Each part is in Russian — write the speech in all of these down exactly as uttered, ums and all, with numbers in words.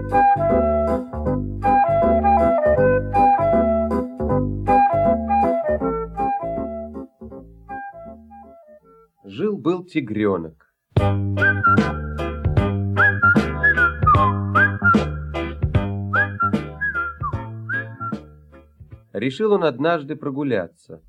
Жил-был тигренок. Решил он однажды прогуляться.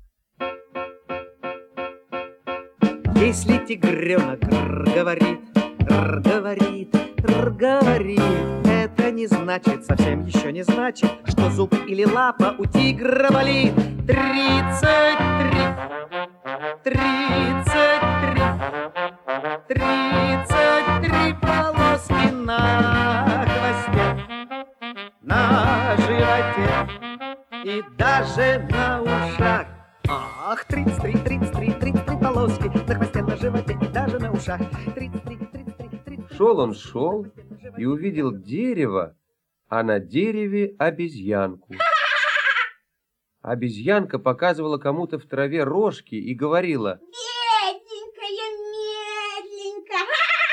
Если тигренок говорит, говорит, говорит, это не значит, совсем еще не значит, что зуб или лапа у тигра болит. Тридцать три, тридцать три, тридцать три полоски на хвосте, на животе и даже на ушах. Ах, тридцать три, тридцать три, тридцать три полоски на хвосте, на животе и даже на ушах. тридцать три, тридцать три, тридцать три. Шел он, шел и увидел дерево, а на дереве обезьянку. Обезьянка показывала кому-то в траве рожки и говорила: бедненькая, медленько.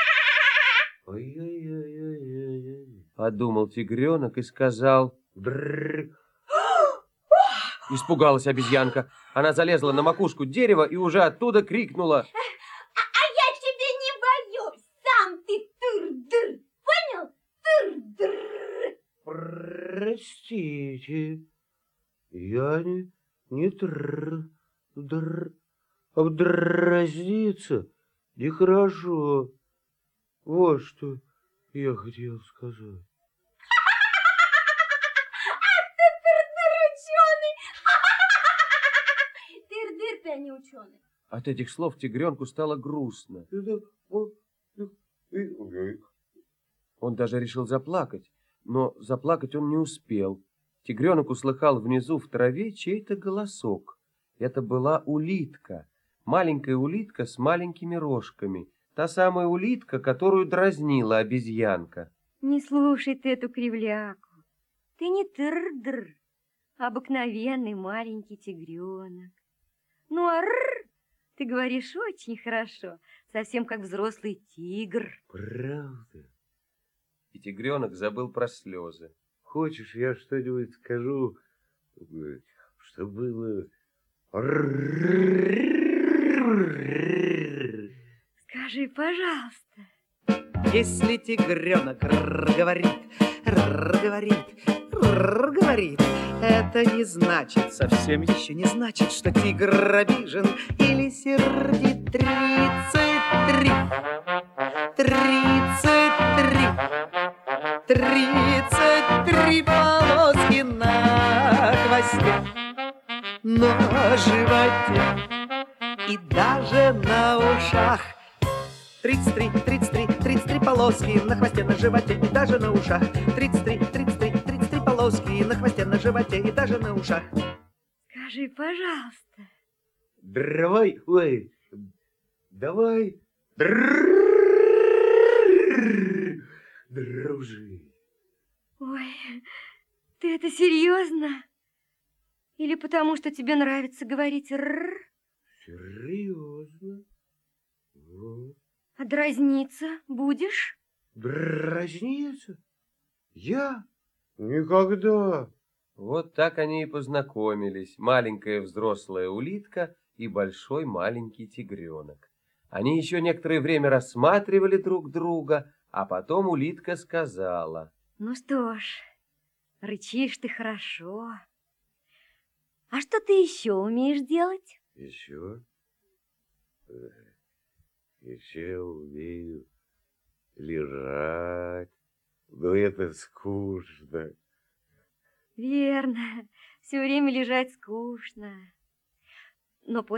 Ой-ой-ой-ой-ой, подумал тигренок и сказал: бррр. Испугалась обезьянка. Она залезла на макушку дерева и уже оттуда крикнула: А, а я тебе не боюсь, сам ты тыр-дыр, понял? Тыр-дыр. Простите, я не, не тр, др, а дразниться нехорошо. Вот что я хотел сказать. Тыр-дыр, ты не ученый. От этих слов тигренку стало грустно. Он даже решил заплакать, но заплакать он не успел. Тигренок услыхал внизу в траве чей-то голосок. Это была улитка, маленькая улитка с маленькими рожками, та самая улитка, которую дразнила обезьянка. Не слушай ты эту кривляку. Ты не тыр-др, а обыкновенный маленький тигренок. Ну а р ты говоришь очень хорошо, совсем как взрослый тигр. Правда? И тигренок забыл про слезы. Хочешь, я что-нибудь скажу, что было... Скажи, пожалуйста. Если тигренок говорит, говорит, говорит, это не значит, совсем еще не значит, что тигр обижен или сердит. Тридцать три, тридцать три, тридцать три полоски на хвосте, на животе и даже на ушах. Тридцать три, тридцать три, тридцать три полоски на хвосте, на животе и даже на ушах. Тридцать три, тридцать три, тридцать три полоски на хвосте, на животе и даже на ушах. Скажи, пожалуйста. Давай, ой, давай, дружи. Ой, ты это серьезно? Или потому, что тебе нравится говорить р? Серьезно? Вот. А дразниться будешь? Дразниться? Я? Никогда. Вот так они и познакомились, маленькая взрослая улитка и большой маленький тигренок. Они еще некоторое время рассматривали друг друга, а потом улитка сказала: ну что ж, рычишь ты хорошо. А что ты еще умеешь делать? Еще? Еще умею лежать. Но это скучно. Верно, все время лежать скучно. Но